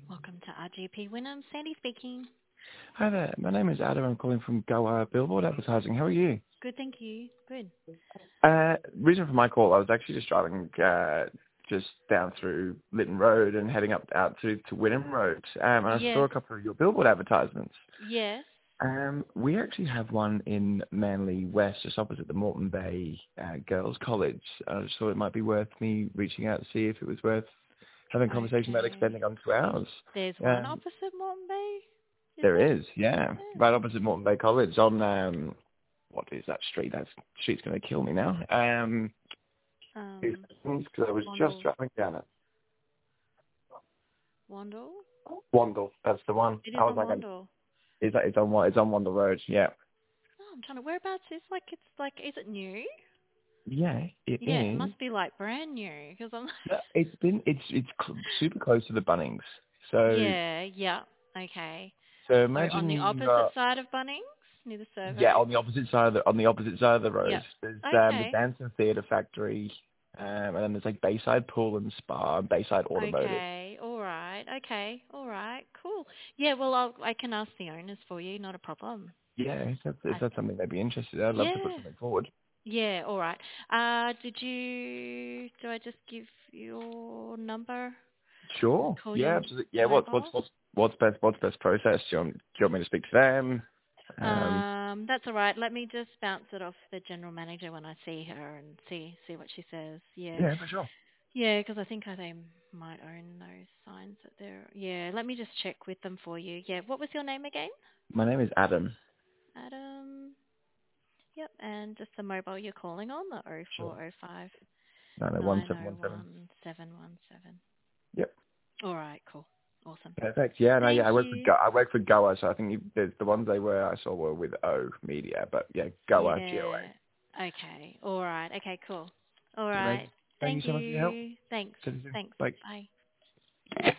Welcome to RGP Wynnum. Sandy speaking. Hi there. My name is Adam. I'm calling from Goa Billboard Advertising. How are you? Good, thank you. Good. Reason for my call, I was actually just driving just down through Lytton Road and heading up out to Wynnum Road, and I saw Yes. a couple of your billboard advertisements. Yes. We actually have one in Manly West, just opposite the Moreton Bay Girls College. I just thought it might be worth me reaching out to see if it was worth having a conversation about Okay. extending on 2 hours. There's one opposite Moreton Bay, is There there? is, yeah. Right opposite Moreton Bay College on, what is that street? That street's going to kill me now. Because I was just Wandle. driving down it. Wandle? Wandle, that's the one. It I is was on like, Wandle. it's on Wandle Road, yeah. Oh, I'm trying to, whereabouts is it new? Yeah, it Yeah, it is. must be like brand new, because I'm, Yeah, super close to the Bunnings. So, yeah, okay. So on imagine the you opposite side of Bunnings, near the yeah, survey? on the opposite side of the road. Yep. There's the Okay. Dance and Theatre Factory, and then there's like Bayside Pool and Spa, and Bayside Automotive. Okay, all right. Okay, all right. Cool. Yeah, well, I can ask the owners for you. Not a problem. Yeah, if I, that's something they'd be interested in, I'd love to put yeah, something forward. yeah. All right. Do I just give your number? Sure. Call Yeah, your absolutely. Yeah, mobile. what's best process? Do you want me to speak to them? That's all right. Let me just bounce it off the general manager when I see her and see what she says. Yeah, Yeah, for sure. yeah, because I think they might own those signs that they're. Yeah, let me just check with them for you. Yeah, what was your name again? My name is Adam. Adam. Yep, and just the mobile you're calling on, the Sure. 0405 No, 1717. 901 717. Yep. All right, cool. Awesome. Perfect. Yeah, no, yeah, Thank you. I work for Goa, so I think there's the ones I saw were with O Media, but yeah, Goa, GOA. Yeah. Okay. All right. Okay, cool. All right. Amazing. Thank you Thank so much for your help. you. Thanks. See you soon. Thanks. Bye. Bye.